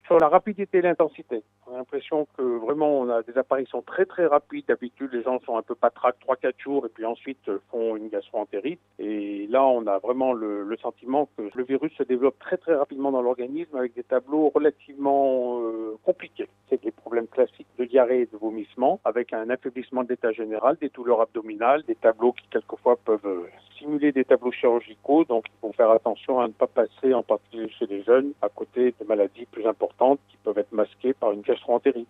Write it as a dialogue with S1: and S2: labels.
S1: sur la rapidité et l'intensité. On a l'impression que vraiment on a des apparitions très très rapides. D'habitude, les gens sont un peu patraques 3-4 jours et puis ensuite font une gastroentérite. Et là, on a vraiment le sentiment que le virus se développe très très rapidement dans l'organisme avec des tableaux relativement compliqués. C'est des problèmes classiques de diarrhée et de vomissement avec un affaiblissement de l'état général, des douleurs abdominales, des tableaux qui quelquefois peuvent simuler des tableaux chirurgicaux. Donc il faut faire attention à ne pas passer, en particulier chez les jeunes, à côté de maladies plus importantes qui peuvent être masquées par une gastroentérite.